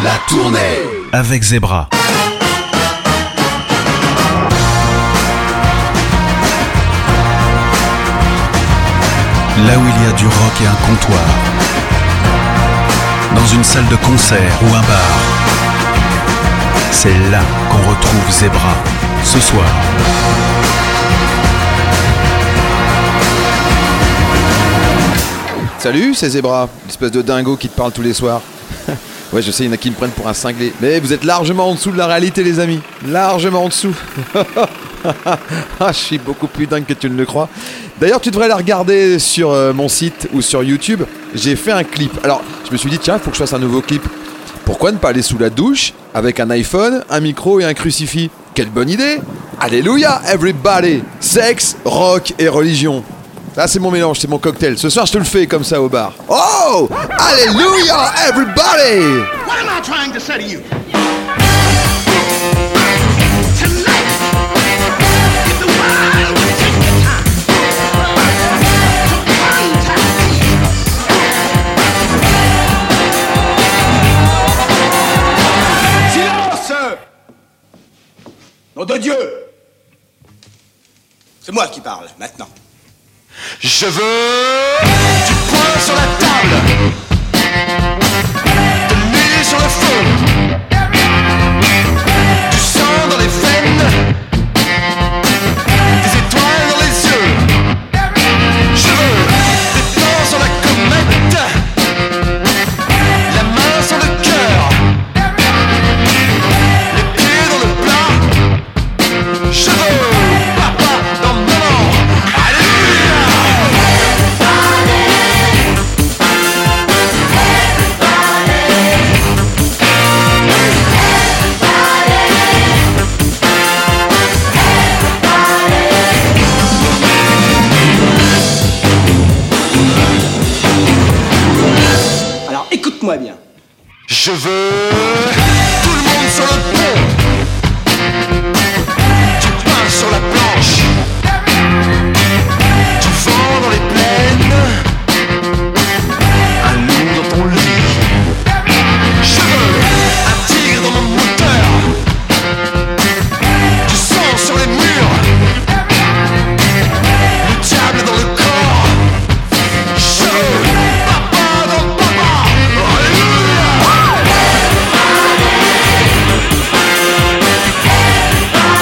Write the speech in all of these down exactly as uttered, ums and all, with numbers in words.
La tournée avec Zebra. Là où il y a du rock et un comptoir, dans une salle de concert ou un bar, c'est là qu'on retrouve Zebra, ce soir. Salut, c'est Zebra, l'espèce de dingo qui te parle tous les soirs. Ouais, je sais, il y en a qui me prennent pour un cinglé, mais vous êtes largement en dessous de la réalité, les amis. Largement en dessous. Ah, je suis beaucoup plus dingue que tu ne le crois. D'ailleurs, tu devrais la regarder sur euh, mon site ou sur YouTube. J'ai fait un clip. Alors, je me suis dit, tiens, il faut que je fasse un nouveau clip. Pourquoi ne pas aller sous la douche avec un iPhone, un micro et un crucifix? Quelle bonne idée! Alléluia, everybody! Sexe, rock et religion. Là, c'est mon mélange, c'est mon cocktail. Ce soir, je te le fais comme ça au bar. Oh! Alléluia, everybody! What am I trying to say to you? Nom de Dieu! C'est moi qui parle, maintenant. Je veux du poing sur la table, de l'huile sur le feu, du sang dans les veines, des étoiles dans les yeux. Je veux des plans sur la comète, la main sur le cœur, les pieds dans le plat. Je veux papa dans maman. Alléluia. Alors écoute-moi bien. Je veux tout le monde sur le pont, du pain sur la planche, du vent dans les plaines, un loup dans ton lit. Je veux un tigre dans mon moteur, du sang sur les murs, le diable dans le corps. Je veux papa dans papa. Alléluia.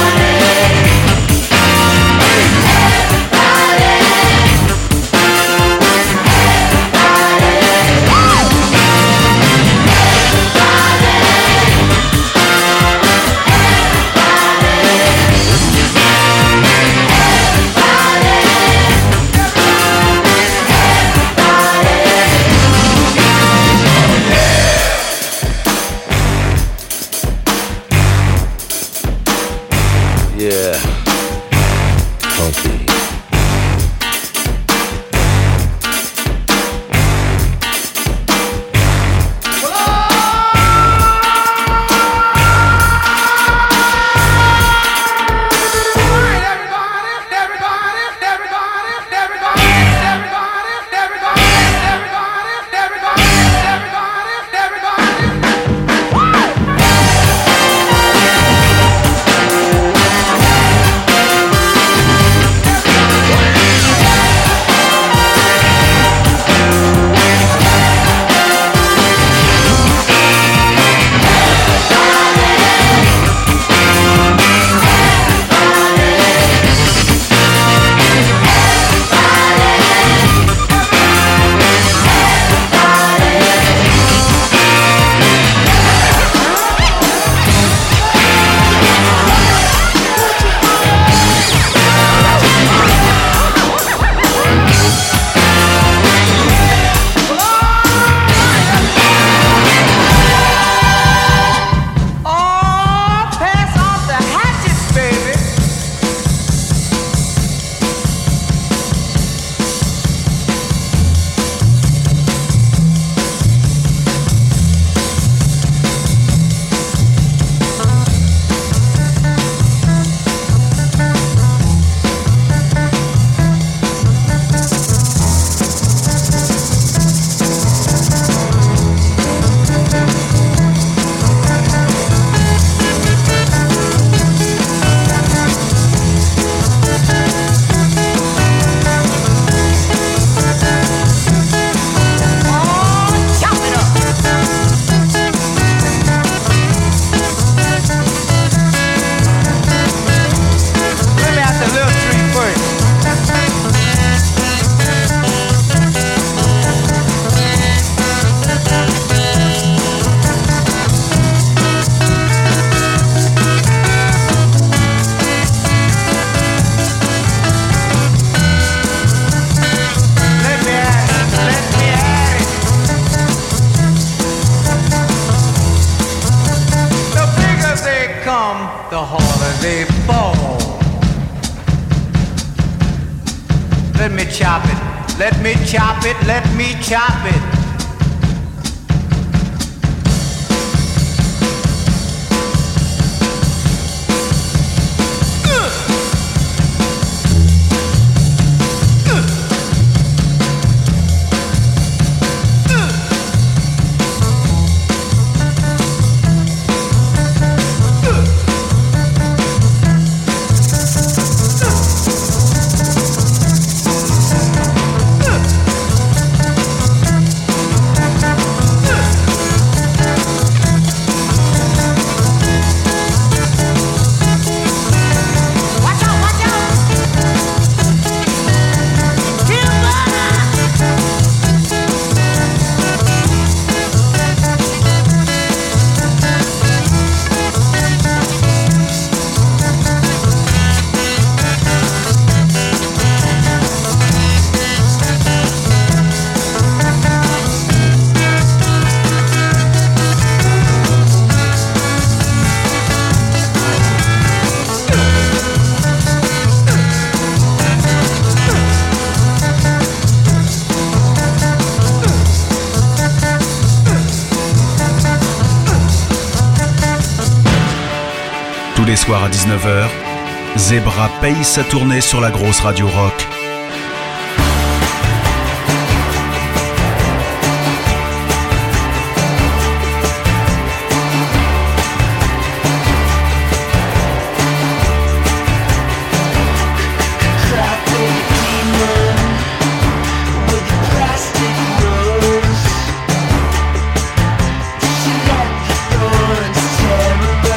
the holiday ball. Let me chop it, let me chop it, let me chop it. Tous les soirs à dix-neuf heures, Zebra paye sa tournée sur la grosse radio rock.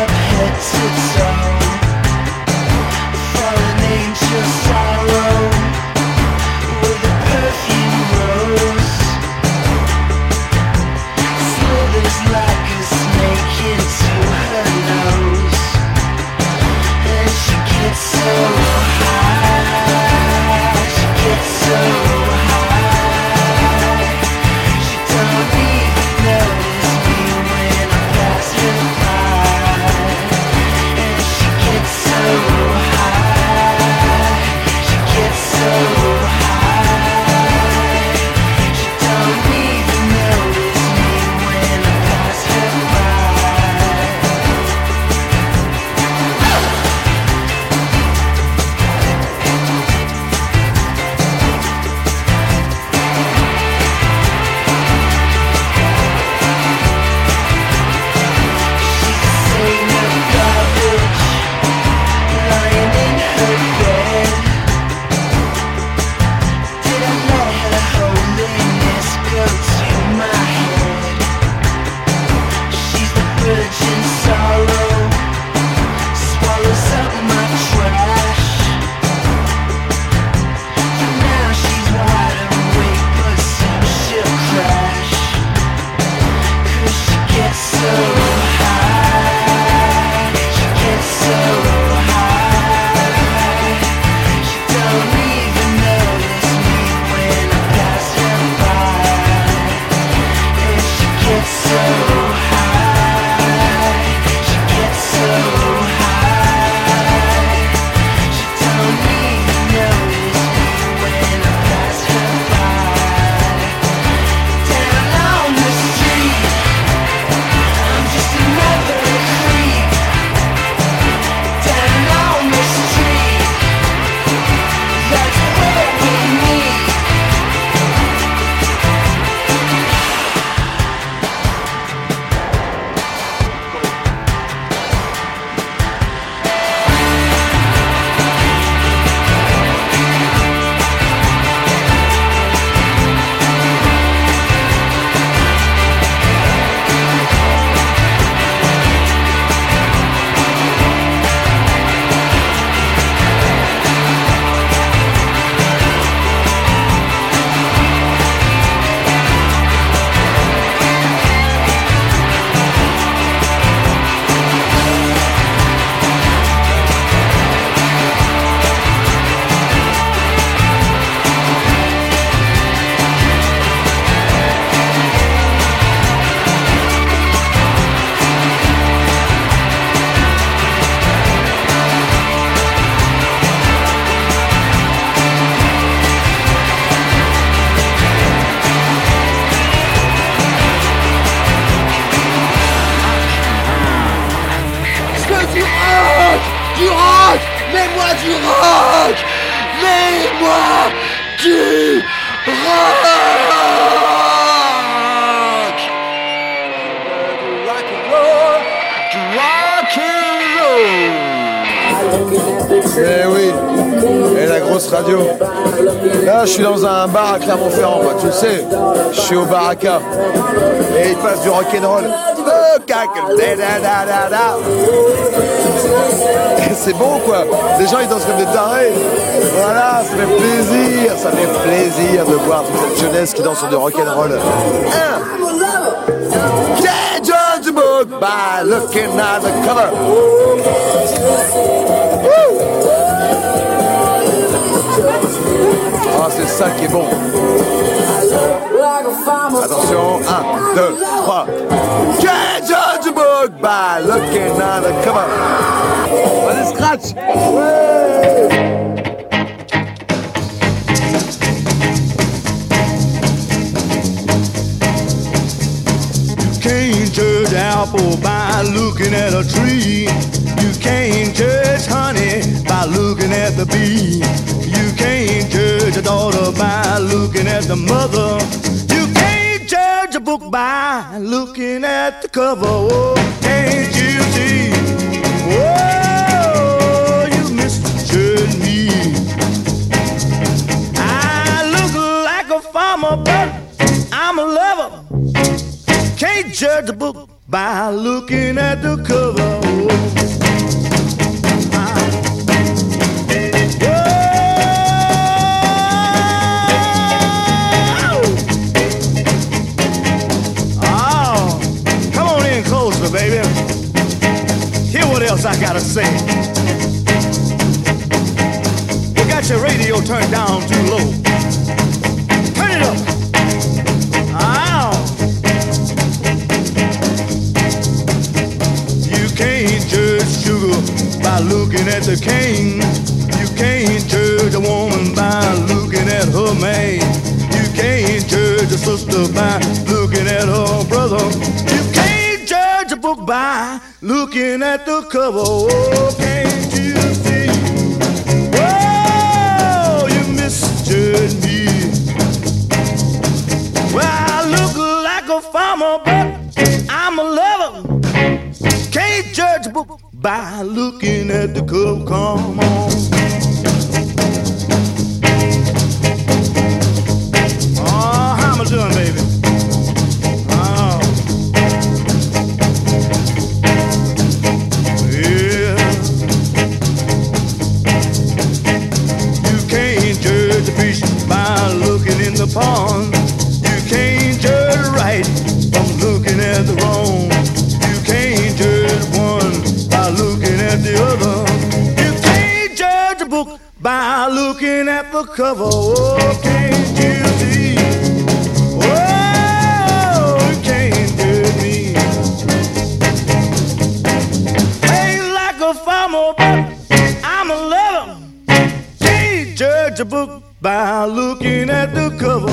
Sorrow du rock. Mets-moi du rock. Du rock and roll. Du rock and roll. Eh oui, et la grosse radio. Là, je suis dans un bar à Clermont-Ferrand, moi, tu le sais. Je suis au Baraka. Et il passe du rock'n'roll. C'est bon, quoi. Les gens, ils dansent comme des tarés. Voilà, ça fait plaisir. Ça fait plaisir de voir toute cette jeunesse qui danse sur du rock'n'roll. Un. Can't judge the book by looking at the cover. Ah, c'est ça qui est bon. Attention, un, deux, trois. Can't judge the book by looking at the cover. Allez, scratch. Ouais. You can't judge an apple by looking at a tree. You can't judge honey by looking at the bee. You can't judge a daughter by looking at the mother. You can't judge a book by looking at the cover. Oh, can't you see? Oh, you misjudged me. I look like a farmer, but I'm a lover. Can't judge a book by looking at the cover. Oh. Baby, hear what else I gotta say. You got your radio turned down too low. Turn it up. Ow. You can't judge sugar by looking at the cane. You can't judge a woman by looking at her man. You can't judge a sister by looking at her brother. You can't judge a book by looking at the cover. Oh, can't you see? Oh, you misjudged me. Well, I look like a farmer, but I'm a lover. Can't judge a book by looking at the cover. Come on. Oh, how am I doing, baby? Oh. Yeah. You can't judge the fish by looking in the pond. You can't judge right from looking at the wrong. You can't judge one by looking at the other. You can't judge a book by looking at the cover. Oh, can't you see? Oh, you can't judge me. Ain't like a farmer, but I'm a lover. Can't judge a book by looking at the cover.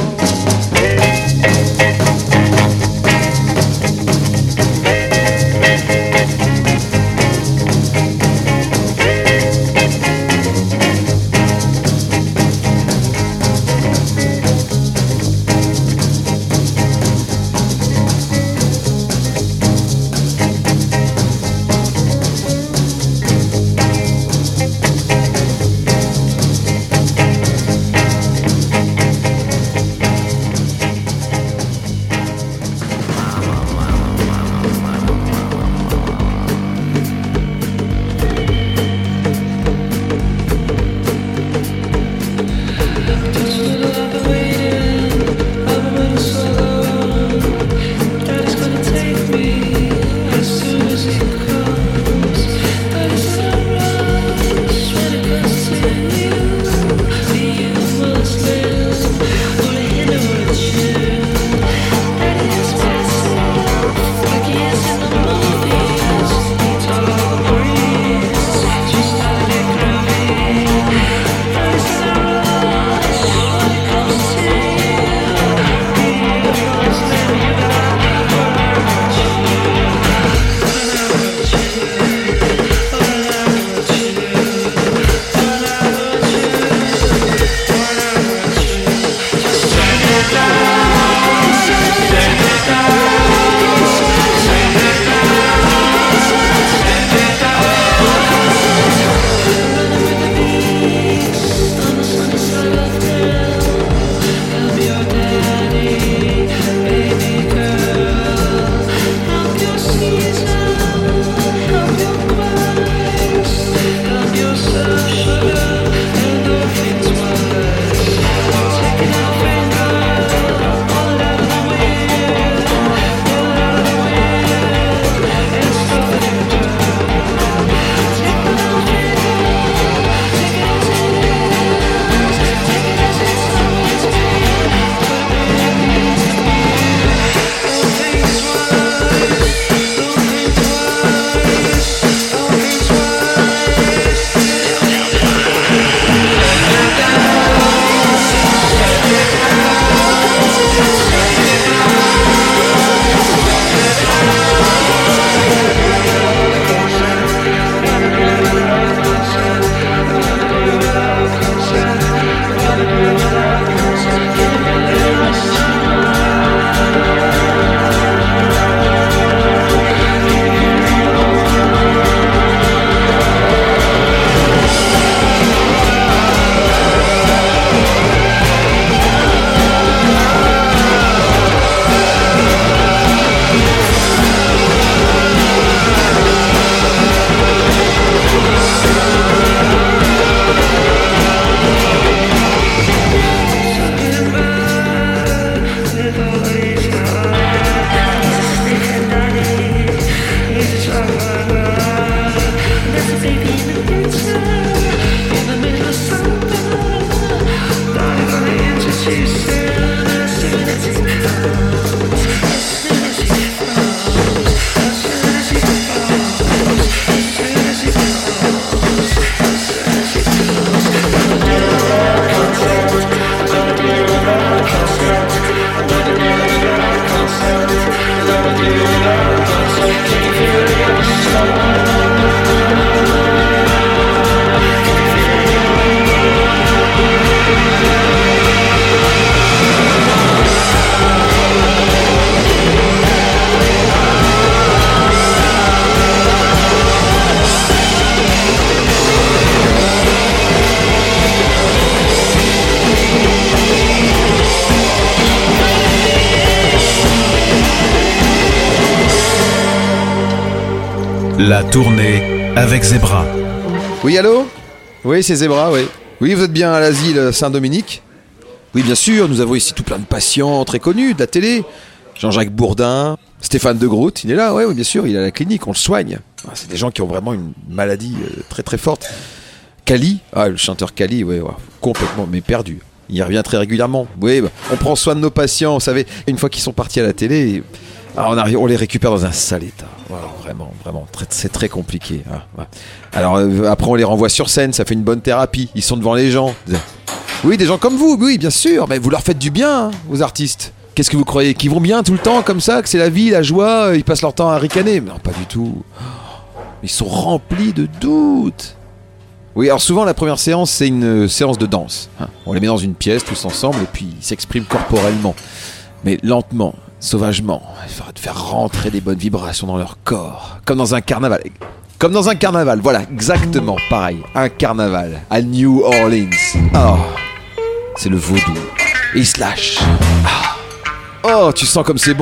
La tournée avec Zebra. Oui, allô ? Oui, c'est Zebra, oui. Oui, vous êtes bien à l'asile Saint-Dominique ? Oui, bien sûr, nous avons ici tout plein de patients très connus de la télé. Jean-Jacques Bourdin, Stéphane de Groot, il est là, ouais, oui, bien sûr, il est à la clinique, on le soigne. Ah, c'est des gens qui ont vraiment une maladie euh, très très forte. Kali, ah, le chanteur Kali, ouais, ouais, complètement, mais perdu. Il revient très régulièrement. Oui, bah, on prend soin de nos patients, vous savez, une fois qu'ils sont partis à la télé, ah, on, arrive, on les récupère dans un sale état. Voilà, vraiment, vraiment, très, c'est très compliqué. Hein, ouais. Alors euh, après, on les renvoie sur scène, ça fait une bonne thérapie. Ils sont devant les gens. Oui, des gens comme vous, oui, bien sûr, mais vous leur faites du bien, hein, aux artistes. Qu'est-ce que vous croyez ? Qu'ils vont bien tout le temps comme ça, que c'est la vie, la joie, ils passent leur temps à ricaner ? Non, pas du tout. Ils sont remplis de doutes. Oui, alors souvent la première séance, c'est une séance de danse. Hein. On les met dans une pièce tous ensemble et puis ils s'expriment corporellement. Mais lentement, sauvagement. Il faudra te faire rentrer des bonnes vibrations dans leur corps. Comme dans un carnaval. Comme dans un carnaval, voilà, exactement pareil. Un carnaval à New Orleans. Oh, c'est le vaudou. Et ils se lâchent. Ah. Oh, tu sens comme c'est bon ?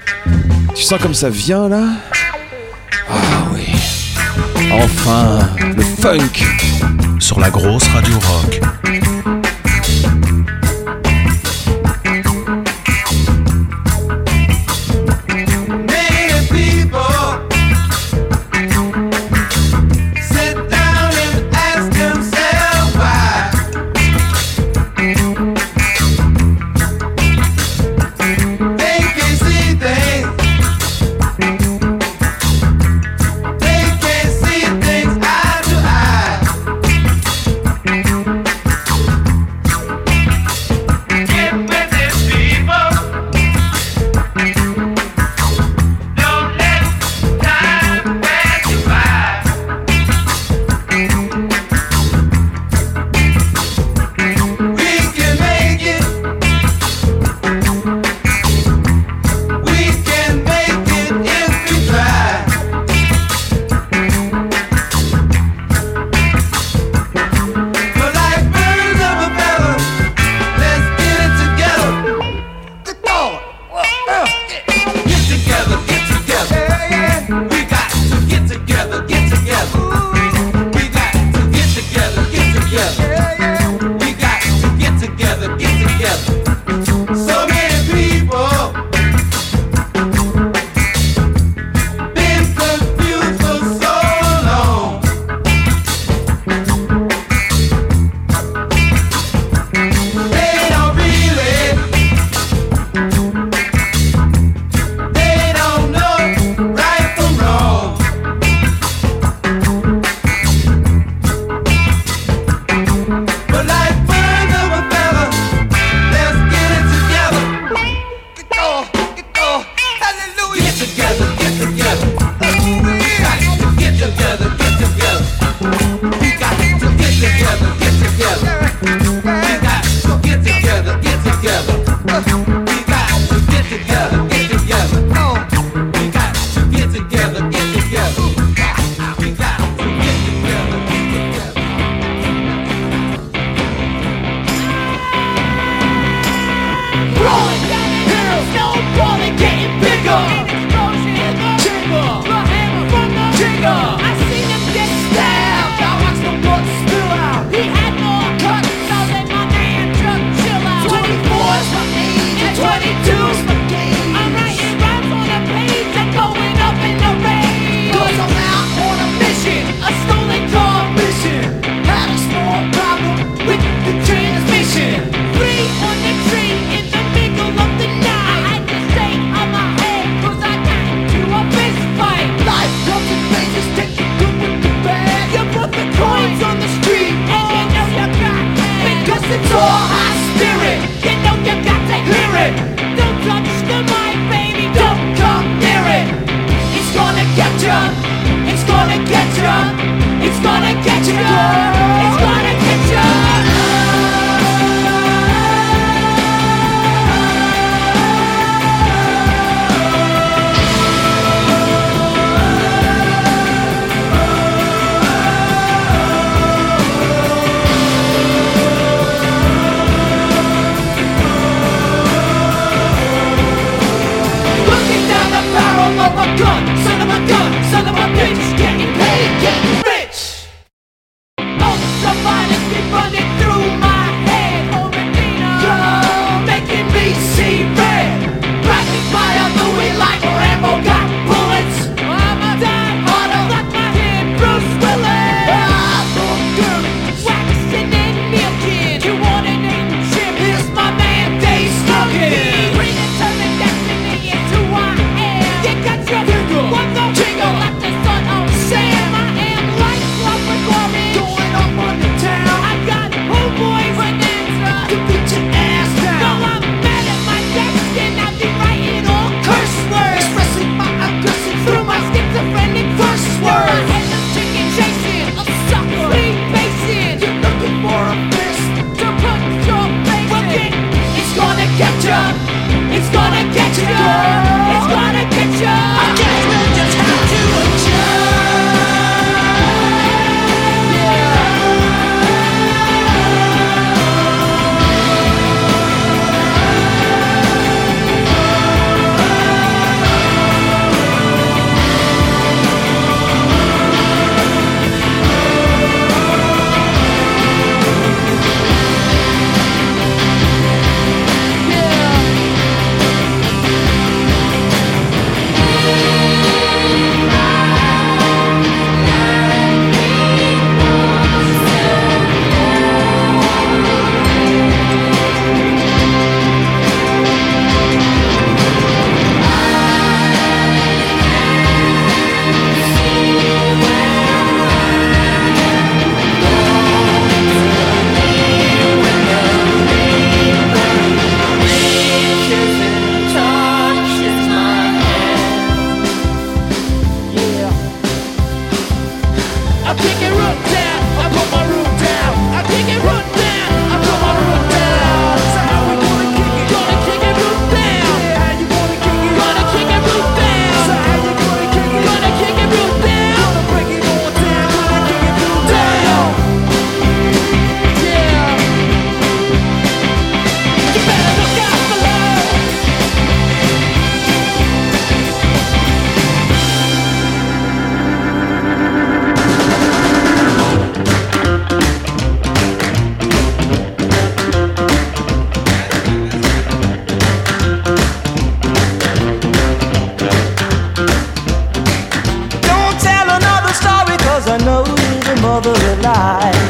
Tu sens comme ça vient là ? Ah oui. Enfin, le funk sur la grosse radio rock. Here's no getting bigger. get you. It's gonna get you. Looking down the barrel of a gun, son of a gun, son of a bitch, getting paid, getting rich. All the violence be running through my head. Oh, Medina, you're making me see red. Blacking fire, Louis like Rambo got bullets. I'm a die harder like my kid Bruce Willis. I'm so good, waxing and milking. You want an engine? Here's my man Dave Smoking. Predetermined destiny is who I am. You got your jingle, one go jingle like the son of Sam. I am like Clockwork Orange, going up on the town. I got homeboys and answer to beat your ass down. No, I'm mad at my desk and I be writing all curse words, expressing my aggression through my schizophrenic verse words. My head is chicken chasing, a sucker, speed pacing. You're looking for a fist to put your face in. It's gonna get ya. It's gonna get ya. It's gonna get ya. I guess we'll just have to adjust. I kick it root down, I put my root down. I kick it root down, I put my root down. So how we gonna kick it? Gonna kick it root down. Yeah, how you gonna kick it? Gonna kick it root down. So how you gonna kick it? Gonna kick it root down. Gonna break it all down. Gonna kick it root down. Yeah. You better look out below. Don't tell another story, cause I know you're the mother of lies.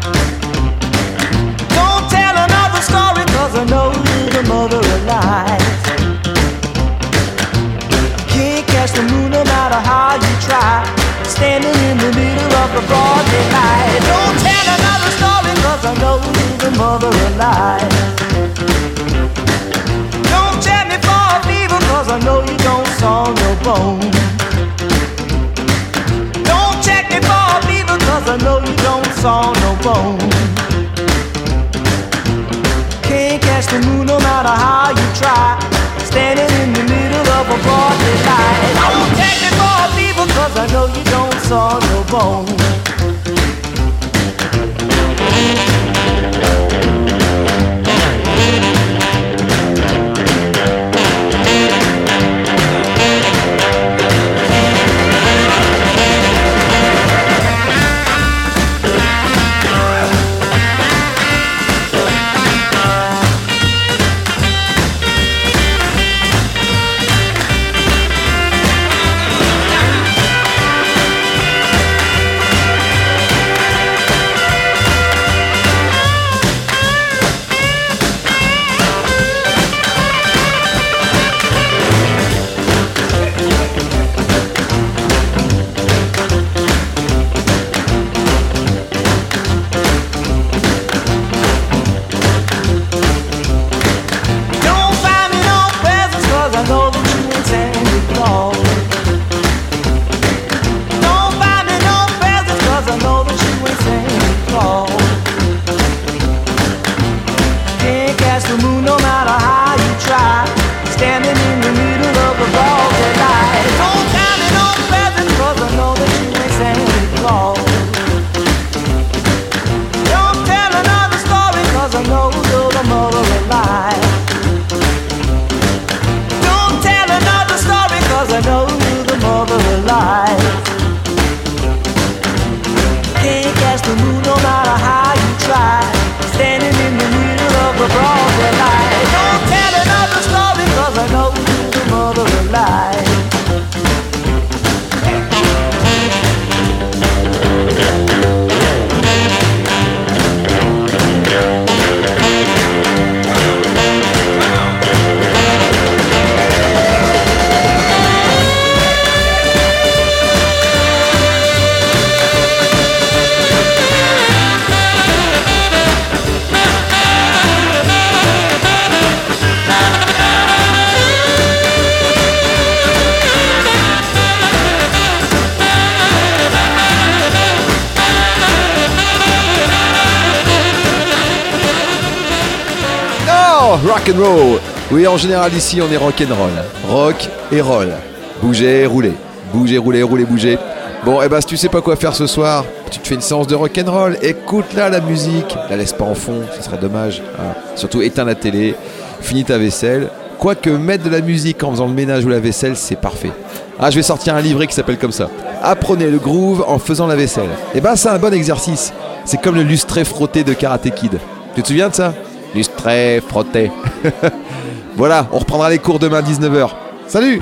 Don't tell another story, cause I know you're the mother of lies. Can't catch the moon no matter how you try, standing in the middle of the broad daylight. Don't tell another story, cause I know you're the mother of lies. Don't check me for a fever, cause I know you don't saw no bone. Don't check me for a fever, cause I know you don't saw no bone. Can't catch the moon no matter how you try, standing in the middle of a broad daylight. Don't check me for a fever, cause I know you don't saw no bone. mother alive. Can't catch the moon no matter how you try. Standing in the middle of the broad daylight. Don't tell another story, cause I know you're the mother alive. Rock and roll. Oui, en général ici on est rock and roll. Rock et roll. Bougez, roulez. Bougez, roulez, roulez, bougez. Bon, et eh ben si tu sais pas quoi faire ce soir, tu te fais une séance de rock and roll. Écoute là la musique. La laisse pas en fond, ce serait dommage. Ah. Surtout éteins la télé. Finis ta vaisselle. Quoique mettre de la musique en faisant le ménage ou la vaisselle, c'est parfait. Ah, je vais sortir un livret qui s'appelle comme ça. Apprenez le groove en faisant la vaisselle. Et ben c'est un bon exercice. C'est comme le lustré frotté de Karate Kid. Tu te souviens de ça? Lustré, frotté. Voilà, on reprendra les cours demain à dix-neuf heures. Salut!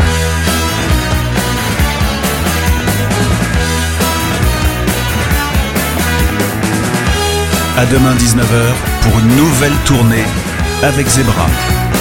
À demain dix-neuf heures pour une nouvelle tournée avec Zebra.